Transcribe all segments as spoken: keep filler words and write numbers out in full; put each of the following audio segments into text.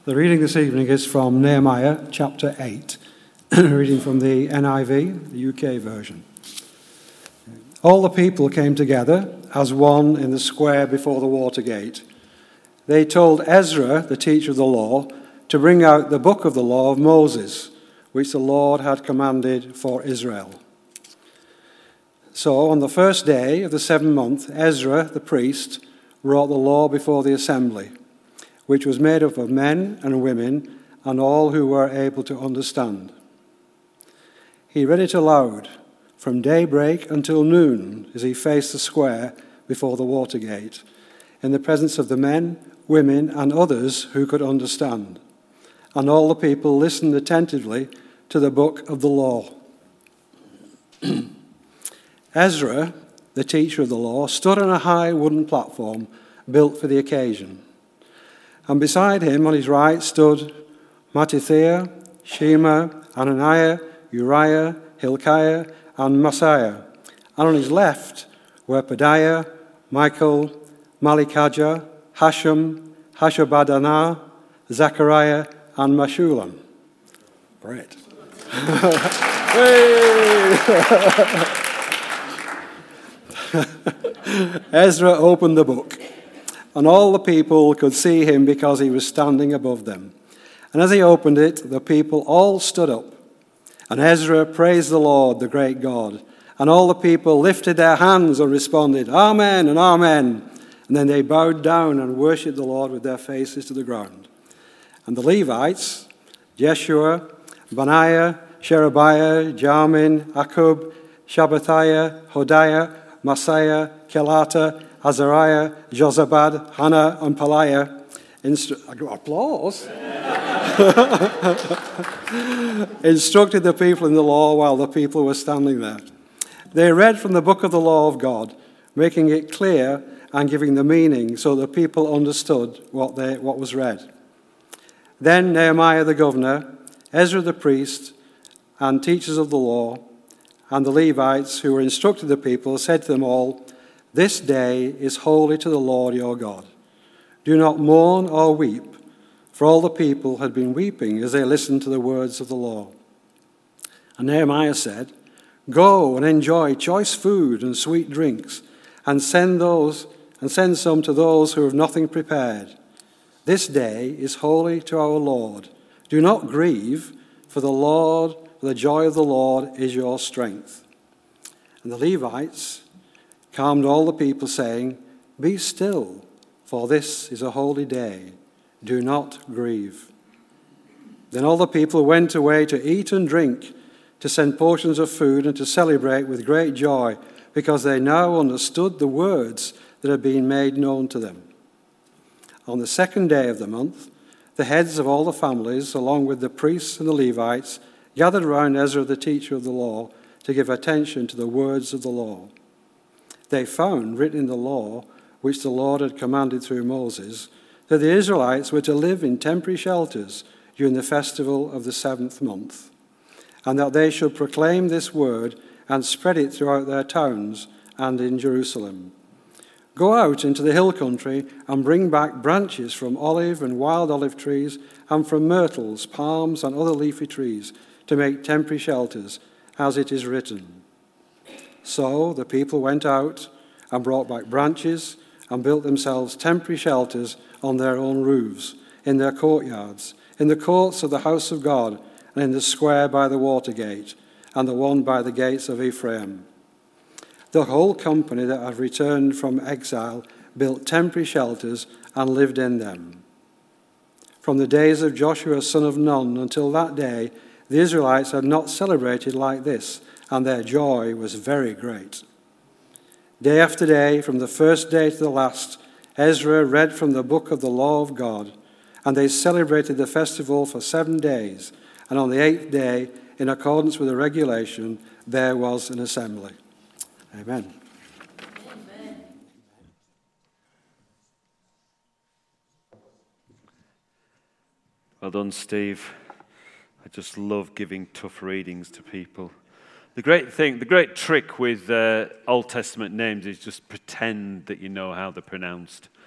The reading this evening is from Nehemiah chapter eight, reading from the N I V, the U K version. All the people came together as one in the square before the water gate. They told Ezra, the teacher of the law, to bring out the book of the law of Moses, which the Lord had commanded for Israel. So on the first day of the seventh month, Ezra, the priest, brought the law before the assembly, which was made up of men and women and all who were able to understand. He read it aloud from daybreak until noon as he faced the square before the water gate, in the presence of the men, women, and others who could understand. And all the people listened attentively to the book of the law. Ezra, the teacher of the law, stood on a high wooden platform built for the occasion. And beside him, on his right, stood Mattithiah, Shema, Ananiah, Uriah, Hilkiah, and Messiah. And on his left were Pedaiah, Michael, Malikijah, Hashem, Hashabaddanah, Zechariah, and Meshullam. Great. Ezra opened the book, and all the people could see him because he was standing above them. And as he opened it, the people all stood up. And Ezra praised the Lord, the great God. And all the people lifted their hands and responded, Amen and Amen. And then they bowed down and worshipped the Lord with their faces to the ground. And the Levites, Jeshua, Benaiah, Sherebiah, Jamin, Akub, Shabbathiah, Hodiah, Maaseiah, Kelata, Azariah, Jozabad, Hannah, and Peliah. Instru- applause. Instructed the people in the law while the people were standing there. They read from the book of the law of God, making it clear and giving the meaning so the people understood what they what was read. Then Nehemiah the governor, Ezra the priest, and teachers of the law, and the Levites who were instructing the people said to them all, This day is holy to the Lord your God. Do not mourn or weep, for all the people had been weeping as they listened to the words of the law. And Nehemiah said, Go and enjoy choice food and sweet drinks, and send those and send some to those who have nothing prepared. This day is holy to our Lord. Do not grieve, for the Lord, for the joy of the Lord is your strength. And the Levites calmed all the people, saying, Be still, for this is a holy day. Do not grieve. Then all the people went away to eat and drink, to send portions of food, and to celebrate with great joy, because they now understood the words that had been made known to them. On the second day of the month, the heads of all the families, along with the priests and the Levites, gathered around Ezra, the teacher of the law, to give attention to the words of the law. They found written in the law, which the Lord had commanded through Moses, that the Israelites were to live in temporary shelters during the festival of the seventh month, and that they should proclaim this word and spread it throughout their towns and in Jerusalem. Go out into the hill country and bring back branches from olive and wild olive trees and from myrtles, palms, and other leafy trees to make temporary shelters, as it is written. So the people went out and brought back branches and built themselves temporary shelters on their own roofs, in their courtyards, in the courts of the house of God, and in the square by the water gate, and the one by the gates of Ephraim. The whole company that had returned from exile built temporary shelters and lived in them. From the days of Joshua son of Nun until that day, the Israelites had not celebrated like this, and their joy was very great. Day after day, from the first day to the last, Ezra read from the book of the law of God, and they celebrated the festival for seven days, and on the eighth day, in accordance with the regulation, there was an assembly. Amen. Amen. Well done, Steve. I just love giving tough readings to people. The great thing, the great trick with uh, Old Testament names is just pretend that you know how they're pronounced.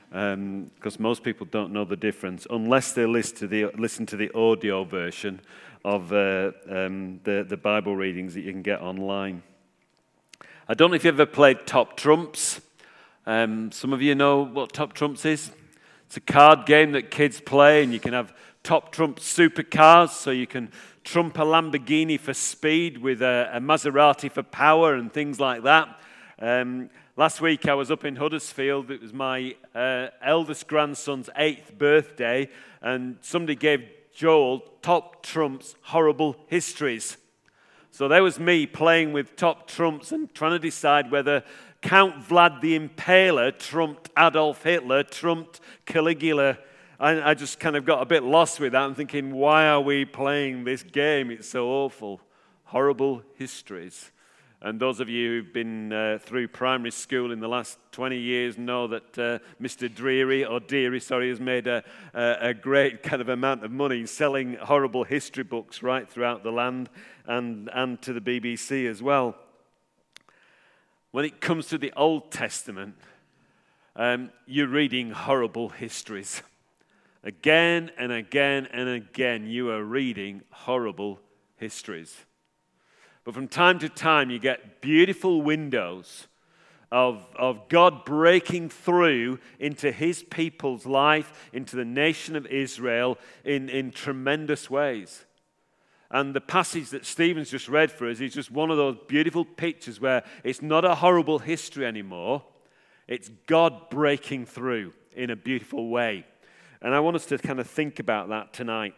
because um, most people don't know the difference unless they listen to the, listen to the audio version of uh, um, the, the Bible readings that you can get online. I don't know if you've ever played Top Trumps. Um, some of you know what Top Trumps is. It's a card game that kids play, and you can have Top Trump supercars, so you can trump a Lamborghini for speed with a, a Maserati for power and things like that. Um, last week I was up in Huddersfield. It was my uh, eldest grandson's eighth birthday, and somebody gave Joel Top Trump's Horrible Histories. So there was me playing with Top Trumps and trying to decide whether Count Vlad the Impaler trumped Adolf Hitler, trumped Caligula. I, I just kind of got a bit lost with that and thinking, why are we playing this game? It's so awful. Horrible Histories. And those of you who've been uh, through primary school in the last twenty years know that uh, Mister Dreary, or Deary, sorry, has made a, a, a great kind of amount of money selling horrible history books right throughout the land and, and to the B B C as well. When it comes to the Old Testament, um, you're reading horrible histories. Again and again and again, you are reading horrible histories. But from time to time, you get beautiful windows of, of God breaking through into his people's life, into the nation of Israel in, in tremendous ways. And the passage that Stephen's just read for us is just one of those beautiful pictures where it's not a horrible history anymore. It's God breaking through in a beautiful way. And I want us to kind of think about that tonight.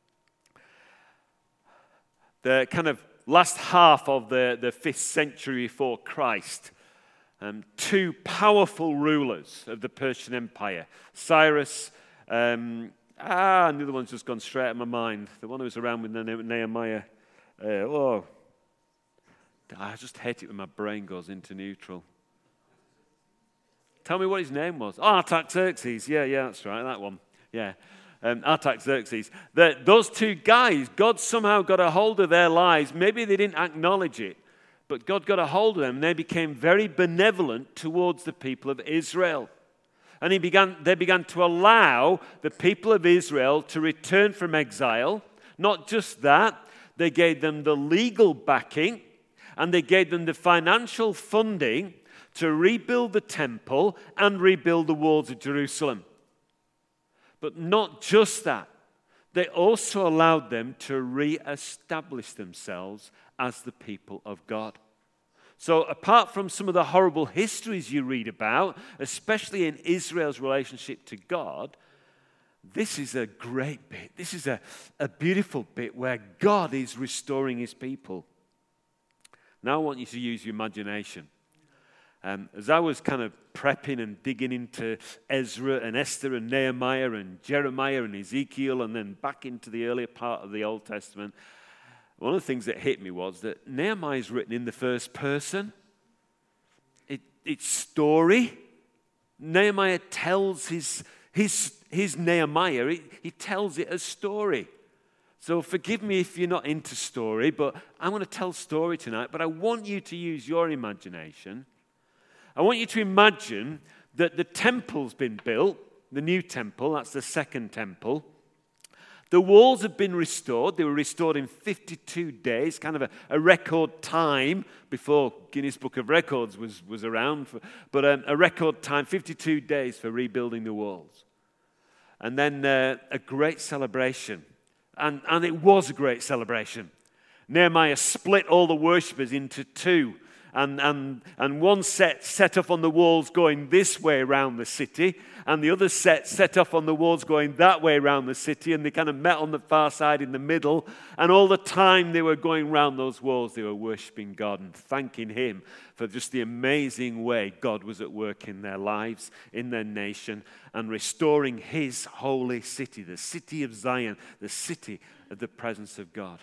The kind of last half of the, the fifth century before Christ, um, two powerful rulers of the Persian Empire, Cyrus, um, ah, and the other one's just gone straight out of my mind, the one who was around with Nehemiah. Uh, oh, I just hate it when my brain goes into neutral. Tell me what his name was. Oh, Artaxerxes. Yeah, yeah, that's right, that one. Yeah, um, Artaxerxes. The, those two guys, God somehow got a hold of their lives. Maybe they didn't acknowledge it, but God got a hold of them, and they became very benevolent towards the people of Israel. And he began, they began to allow the people of Israel to return from exile. Not just that, they gave them the legal backing, and they gave them the financial funding to rebuild the temple and rebuild the walls of Jerusalem. But not just that, they also allowed them to re-establish themselves as the people of God. So apart from some of the horrible histories you read about, especially in Israel's relationship to God, this is a great bit. This is a, a beautiful bit where God is restoring his people. Now I want you to use your imagination. Um, as I was kind of prepping and digging into Ezra and Esther and Nehemiah and Jeremiah and Ezekiel and then back into the earlier part of the Old Testament, one of the things that hit me was that Nehemiah is written in the first person. It, it's story. Nehemiah tells his, his, his Nehemiah, he, he tells it as story. So forgive me if you're not into story, but I'm going to tell story tonight, but I want you to use your imagination. I want you to imagine that the temple's been built, the new temple, that's the second temple. The walls have been restored. They were restored in fifty-two days, kind of a, a record time before Guinness Book of Records was, was around. For, but um, a record time, fifty-two days for rebuilding the walls. And then uh, a great celebration. And, and it was a great celebration. Nehemiah split all the worshippers into two. And, and, and one set set up on the walls going this way around the city, and the other set set up on the walls going that way around the city, and they kind of met on the far side in the middle, and all the time they were going around those walls, they were worshiping God and thanking him for just the amazing way God was at work in their lives, in their nation, and restoring his holy city, the city of Zion, the city of the presence of God.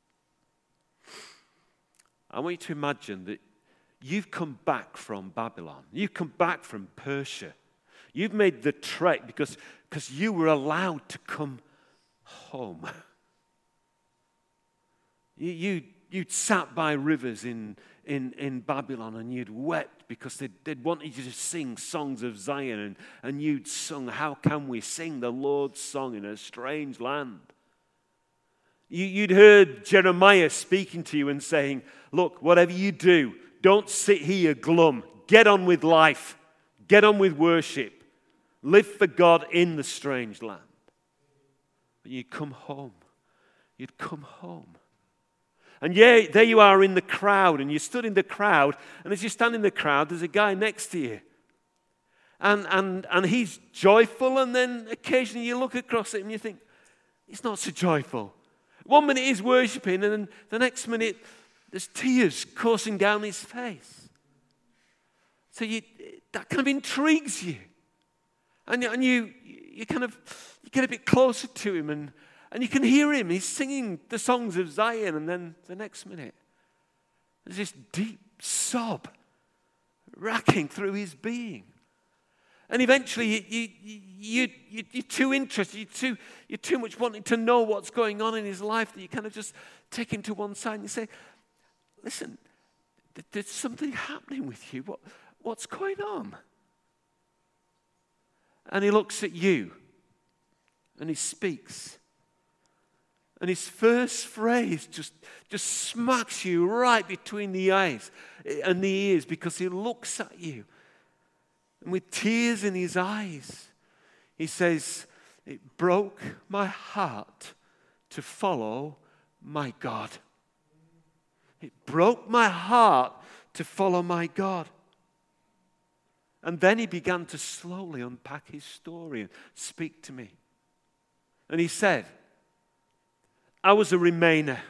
I want you to imagine that you've come back from Babylon. You've come back from Persia. You've made the trek because, because you were allowed to come home. You, you, you'd sat by rivers in, in, in Babylon and you'd wept because they'd, they'd wanted you to sing songs of Zion, and, and you'd sung, how can we sing the Lord's song in a strange land? You, you'd heard Jeremiah speaking to you and saying, look, whatever you do, don't sit here glum. Get on with life. Get on with worship. Live for God in the strange land. But you'd come home. You'd come home. And yeah, there you are in the crowd, and you stood in the crowd, and as you stand in the crowd, there's a guy next to you. And, and, and he's joyful, and then occasionally you look across it and you think, he's not so joyful. One minute he's worshipping, and then the next minute there's tears coursing down his face. So you, that kind of intrigues you. And, and you, you kind of you get a bit closer to him, and, and you can hear him. He's singing the songs of Zion, and then the next minute, there's this deep sob racking through his being. And eventually, you, you, you, you, you're too interested, you're too, you're too much wanting to know what's going on in his life that you kind of just take him to one side and you say, listen, there's something happening with you. What, what's going on? And he looks at you and he speaks. And his first phrase just, just smacks you right between the eyes and the ears, because he looks at you. And with tears in his eyes, he says, it broke my heart to follow my God. It broke my heart to follow my God. And then he began to slowly unpack his story and speak to me. And he said, I was a Remainer.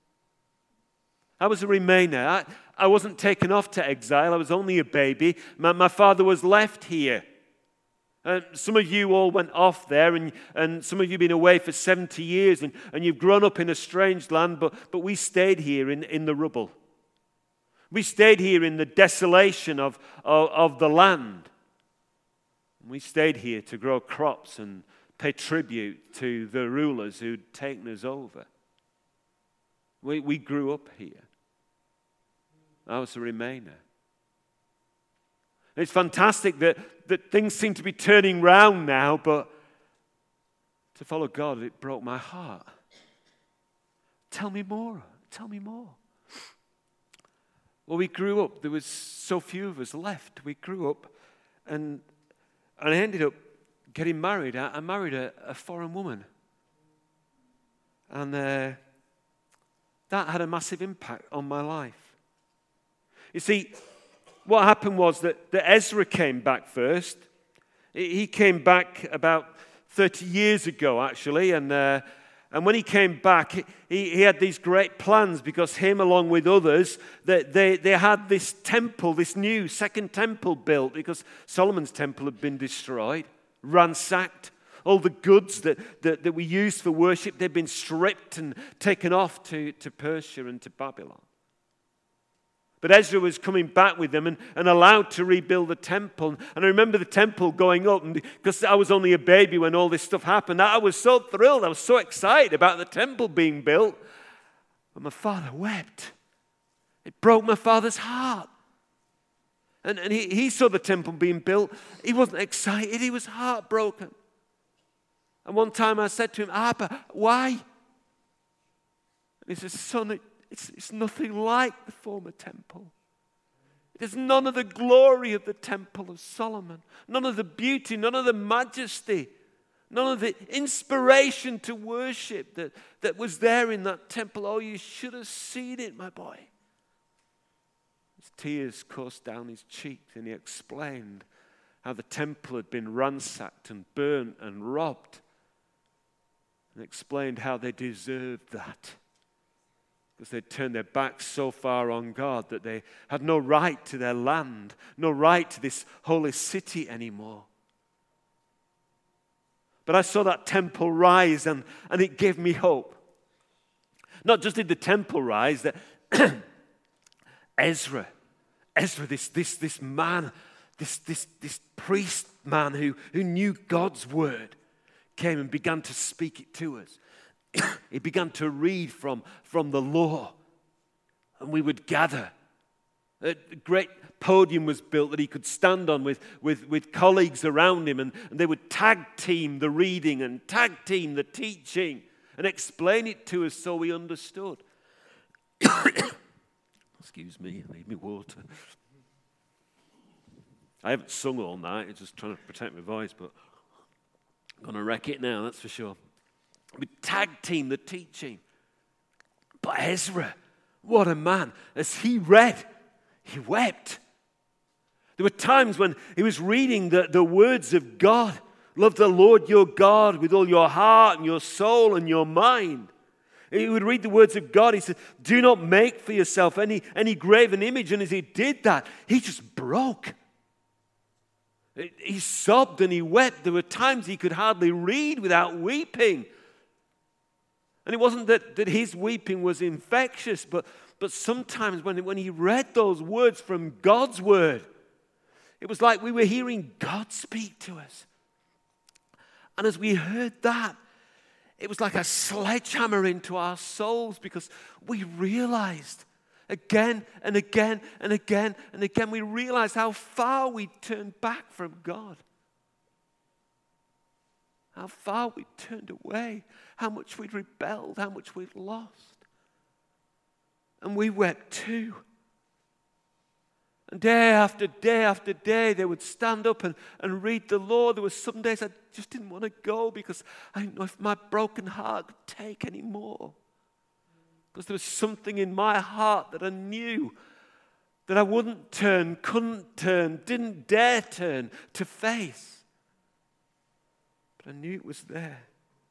I was a Remainer. I, I wasn't taken off to exile. I was only a baby. My, my father was left here. Uh, some of you all went off there, and, and some of you have been away for seventy years, and, and you've grown up in a strange land, but, but we stayed here in, in the rubble. We stayed here in the desolation of, of, of the land. We stayed here to grow crops and pay tribute to the rulers who'd taken us over. We, we grew up here. I was a Remainer. It's fantastic that, that things seem to be turning round now, but to follow God, it broke my heart. Tell me more. Tell me more. Well, we grew up. There was so few of us left. We grew up, and, and I ended up getting married. I, I married a, a foreign woman. And uh, that had a massive impact on my life. You see, what happened was that, that Ezra came back first. He came back about thirty years ago, actually, and uh, and when he came back, he, he had these great plans, because him, along with others, they, they, they had this temple, this new second temple built, because Solomon's temple had been destroyed, ransacked. All the goods that, that, that we used for worship, they'd been stripped and taken off to, to Persia and to Babylon. But Ezra was coming back with them and, and allowed to rebuild the temple. And I remember the temple going up, and because I was only a baby when all this stuff happened, I was so thrilled, I was so excited about the temple being built. But my father wept. It broke my father's heart. And, and he, he saw the temple being built. He wasn't excited, he was heartbroken. And one time I said to him, Abba, why? And he says, son, it, It's, it's nothing like the former temple. It has none of the glory of the temple of Solomon, none of the beauty, none of the majesty, none of the inspiration to worship that, that was there in that temple. Oh, you should have seen it, my boy. His tears coursed down his cheeks, and he explained how the temple had been ransacked and burnt and robbed, and explained how they deserved that. Because they'd turned their backs so far on God that they had no right to their land, no right to this holy city anymore. But I saw that temple rise, and, and it gave me hope. Not just did the temple rise, that Ezra, Ezra, this, this, this man, this, this, this priest man who, who knew God's word, came and began to speak it to us. He began to read from, from the law. And we would gather. A great podium was built that he could stand on with, with, with colleagues around him, and, and they would tag team the reading and tag team the teaching and explain it to us so we understood. Excuse me, I need me water. I haven't sung all night, I'm just trying to protect my voice, but I'm going to wreck it now, that's for sure. We tag team the teaching. But Ezra, what a man. As he read, he wept. There were times when he was reading the, the words of God. Love the Lord your God with all your heart and your soul and your mind. He would read the words of God. He said, do not make for yourself any, any graven image. And as he did that, he just broke. He sobbed and he wept. There were times he could hardly read without weeping. And it wasn't that, that his weeping was infectious, but, but sometimes when, when he read those words from God's word, it was like we were hearing God speak to us. And as we heard that, it was like a sledgehammer into our souls, because we realized again and again and again and again, we realized how far we turned back from God. How far we turned away, how much we'd rebelled, how much we'd lost. And we wept too. And day after day after day, they would stand up and, and read the law. There were some days I just didn't want to go because I didn't know if my broken heart could take any more. Because there was something in my heart that I knew that I wouldn't turn, couldn't turn, didn't dare turn to face. But I knew it was there.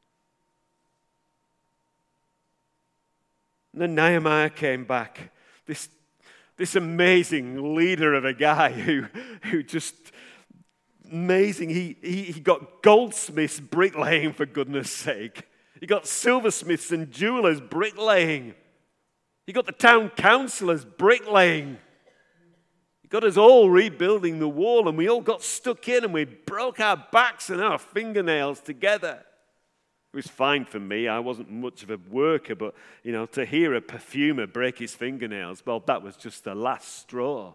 And then Nehemiah came back, this, this amazing leader of a guy who, who just, amazing. He, he, he got goldsmiths bricklaying, for goodness sake. He got silversmiths and jewelers bricklaying. He got the town councillors bricklaying. He got us all rebuilding the wall, and we all got stuck in and we broke our backs and our fingernails together. It was fine for me. I wasn't much of a worker, but, you know, to hear a perfumer break his fingernails, well, that was just the last straw.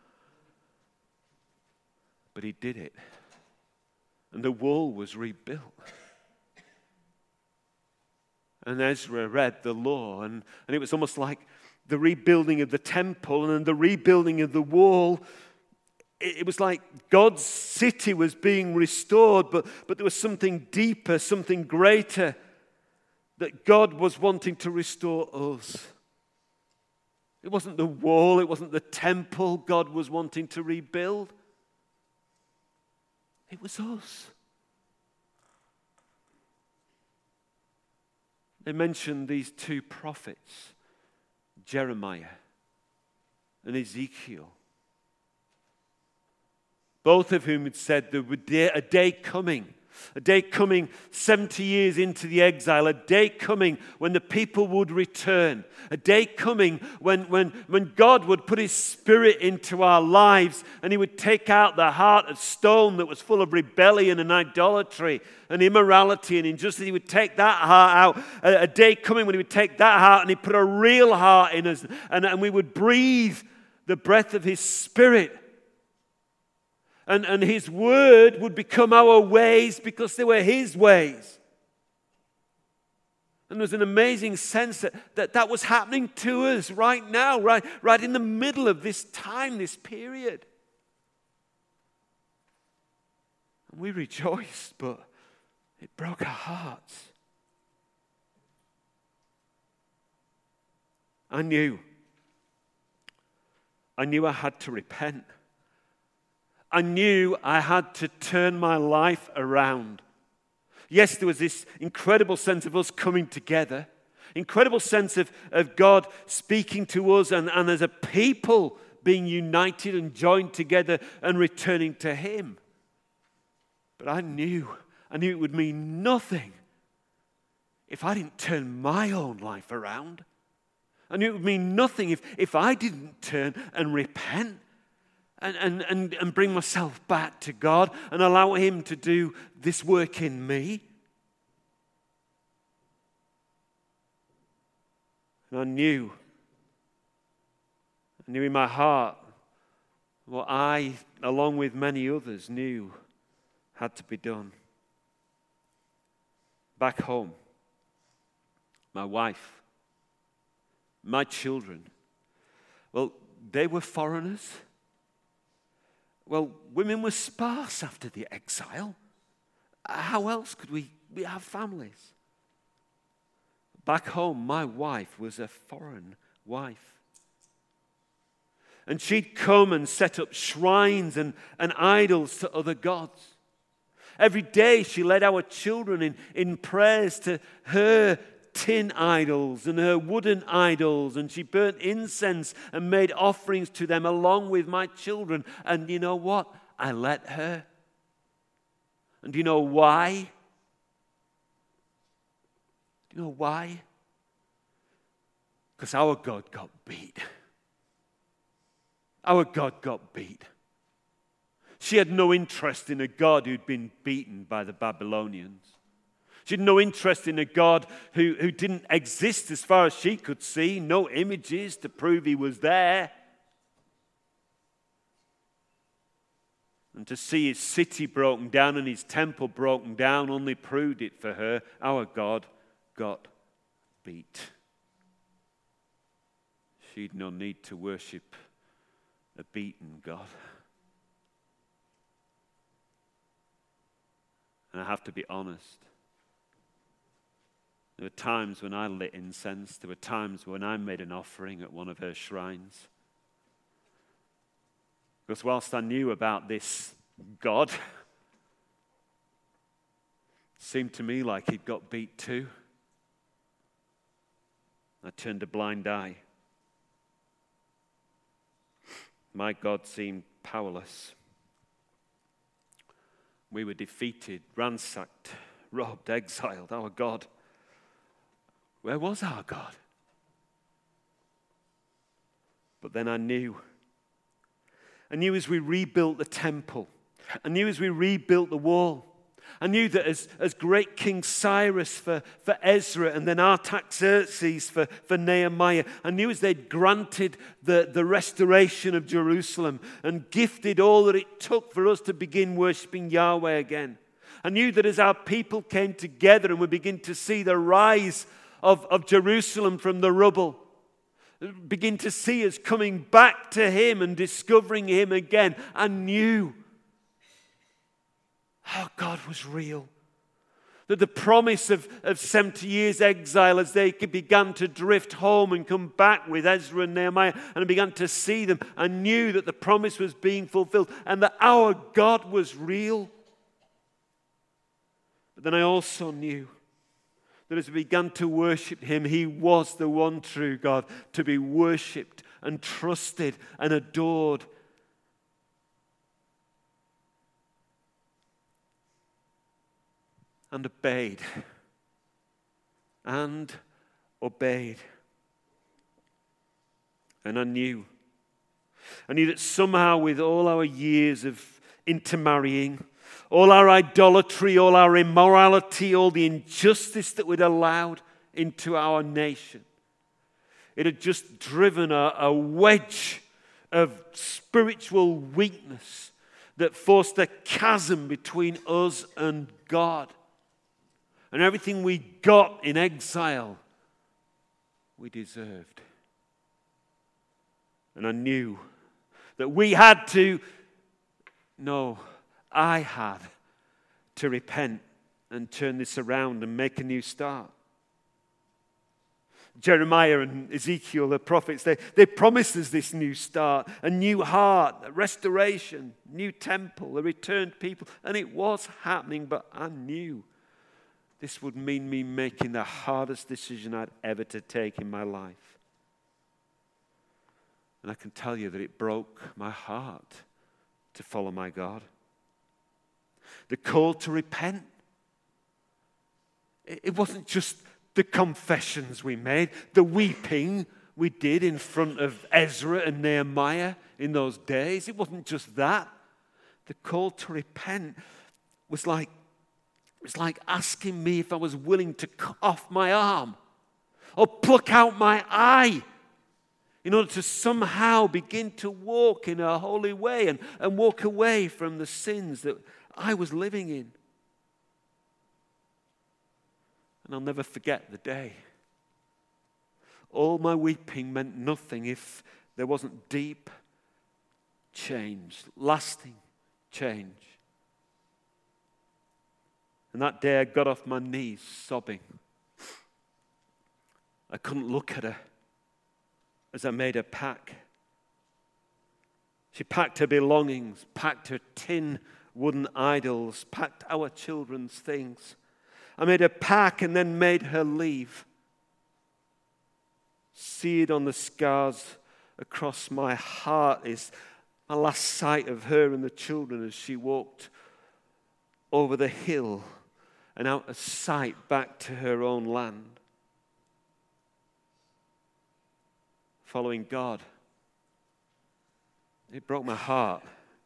But he did it. And the wall was rebuilt. And Ezra read the law, and, and it was almost like the rebuilding of the temple and the rebuilding of the wall. It, it was like God's city was being restored, but, but there was something deeper, something greater that God was wanting to restore us. It wasn't the wall, it wasn't the temple God was wanting to rebuild. It was us. They mentioned these two prophets, Jeremiah and Ezekiel, both of whom had said there would be a day coming, a day coming seventy years into the exile, a day coming when the people would return, a day coming when, when, when God would put his spirit into our lives and he would take out the heart of stone that was full of rebellion and idolatry and immorality and injustice. He would take that heart out, a, a day coming when he would take that heart and he'd put a real heart in us, and, and we would breathe the breath of his spirit. And, and his word would become our ways because they were his ways. And there's an amazing sense that, that that was happening to us right now, right, right in the middle of this time, this period. And we rejoiced, but it broke our hearts. I knew. I knew I had to repent. I knew I had to turn my life around. Yes, there was this incredible sense of us coming together, incredible sense of, of God speaking to us and, and as a people being united and joined together and returning to him. But I knew, I knew it would mean nothing if I didn't turn my own life around. I knew it would mean nothing if, if I didn't turn and repent. And, and, and, and bring myself back to God and allow him to do this work in me. And I knew I knew in my heart what I, along with many others, knew had to be done. Back home, my wife, my children, well, they were foreigners. Well, women were sparse after the exile. How else could we, we have families? Back home, my wife was a foreign wife. And she'd come and set up shrines and, and idols to other gods. Every day she led our children in, in prayers to her tin idols and her wooden idols, and she burnt incense and made offerings to them along with my children. And you know what? I let her. And do you know why? Do you know why? Because our God got beat. Our God got beat. She had no interest in a God who'd been beaten by the Babylonians. She had no interest in a God who, who didn't exist as far as she could see, no images to prove he was there. And to see his city broken down and his temple broken down only proved it for her. Our God got beat. She'd no need to worship a beaten God. And I have to be honest. There were times when I lit incense. There were times when I made an offering at one of her shrines. Because whilst I knew about this God, it seemed to me like he'd got beat too. I turned a blind eye. My God seemed powerless. We were defeated, ransacked, robbed, exiled. Our God. Where was our God? But then I knew. I knew as we rebuilt the temple. I knew as we rebuilt the wall. I knew that as, as great King Cyrus for, for Ezra and then Artaxerxes for, for Nehemiah, I knew as they'd granted the, the restoration of Jerusalem and gifted all that it took for us to begin worshipping Yahweh again. I knew that as our people came together and we begin to see the rise of, of Jerusalem from the rubble, begin to see us coming back to him and discovering him again, I knew our God was real. That the promise of, of seventy years exile as they began to drift home and come back with Ezra and Nehemiah and I began to see them, I knew that the promise was being fulfilled and that our God was real. But then I also knew that as we began to worship him, he was the one true God to be worshipped and trusted and adored. And obeyed. And obeyed. And I knew. I knew that somehow with all our years of intermarrying, all our idolatry, all our immorality, all the injustice that we'd allowed into our nation, it had just driven a, a wedge of spiritual weakness that forced a chasm between us and God. And everything we got in exile, we deserved. And I knew that we had to, no, I had to repent and turn this around and make a new start. Jeremiah and Ezekiel, the prophets, they, they promised us this new start, a new heart, a restoration, new temple, a returned people. And it was happening, but I knew this would mean me making the hardest decision I'd ever to take in my life. And I can tell you that it broke my heart to follow my God. The call to repent. It wasn't just the confessions we made, the weeping we did in front of Ezra and Nehemiah in those days. It wasn't just that. The call to repent was like It was like asking me if I was willing to cut off my arm or pluck out my eye in order to somehow begin to walk in a holy way and, and walk away from the sins that I was living in. And I'll never forget the day. All my weeping meant nothing if there wasn't deep change, lasting change. And that day I got off my knees sobbing. I couldn't look at her as I made her pack. She packed her belongings, packed her tin wooden idols, packed our children's things. I made her pack and then made her leave. Seared on the scars across my heart is my last sight of her and the children as she walked over the hill and out of sight back to her own land. Following God. It broke my heart.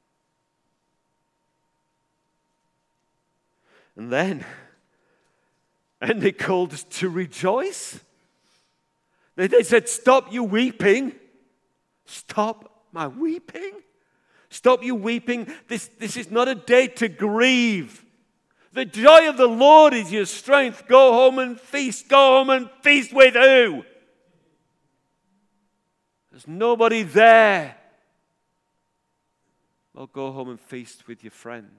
And then, and they called us to rejoice. They, they said, stop you weeping. Stop my weeping. Stop you weeping. This, this is not a day to grieve. The joy of the Lord is your strength. Go home and feast. Go home and feast with who? There's nobody there. Well, go home and feast with your friends.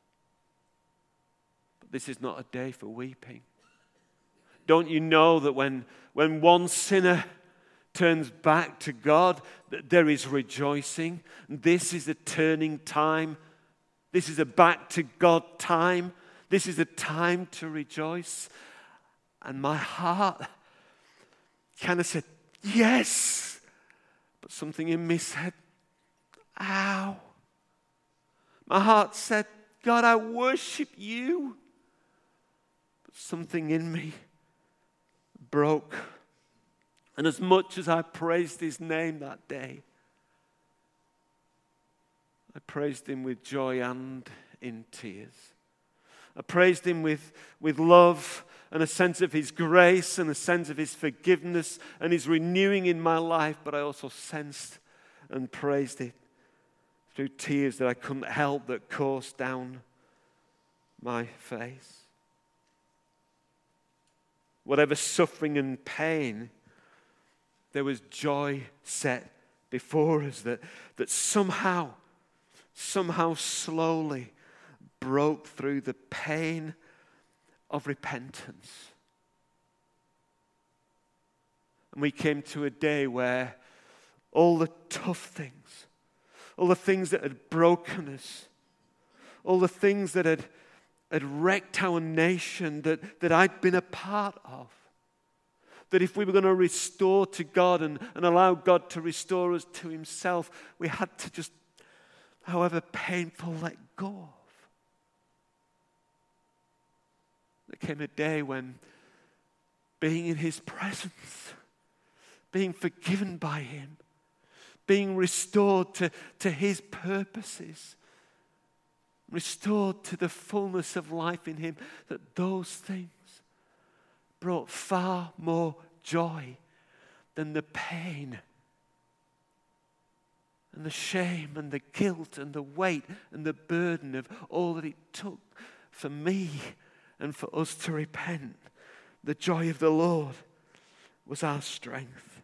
But this is not a day for weeping. Don't you know that when, when one sinner turns back to God, that there is rejoicing? This is a turning time. This is a back to God time. This is a time to rejoice. And my heart kind of said, yes. But something in me said, ow. My heart said, God, I worship you. But something in me broke. And as much as I praised his name that day, I praised him with joy and in tears. I praised him with, with love and a sense of his grace and a sense of his forgiveness and his renewing in my life, but I also sensed and praised it through tears that I couldn't help that coursed down my face. Whatever suffering and pain, there was joy set before us that, that somehow, somehow slowly broke through the pain of repentance. And we came to a day where all the tough things, all the things that had broken us, all the things that had, had wrecked our nation, that, that I'd been a part of, that if we were going to restore to God and, and allow God to restore us to himself, we had to just, however painful, let go of. There came a day when being in his presence, being forgiven by him, being restored to, to his purposes, restored to the fullness of life in him, that those things brought far more joy than the pain and the shame and the guilt and the weight and the burden of all that it took for me and for us to repent. The joy of the Lord was our strength.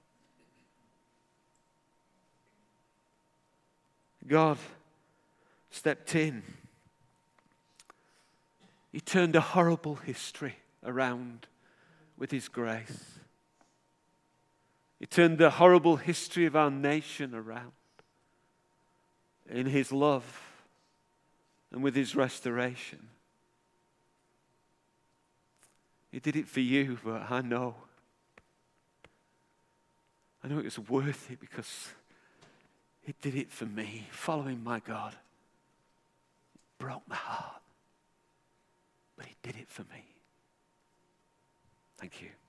God stepped in. He turned a horrible history around with his grace. He turned the horrible history of our nation around in his love and with his restoration. He did it for you, but I know. I know it was worth it because he did it for me. Following my God broke my heart, but he did it for me. Thank you.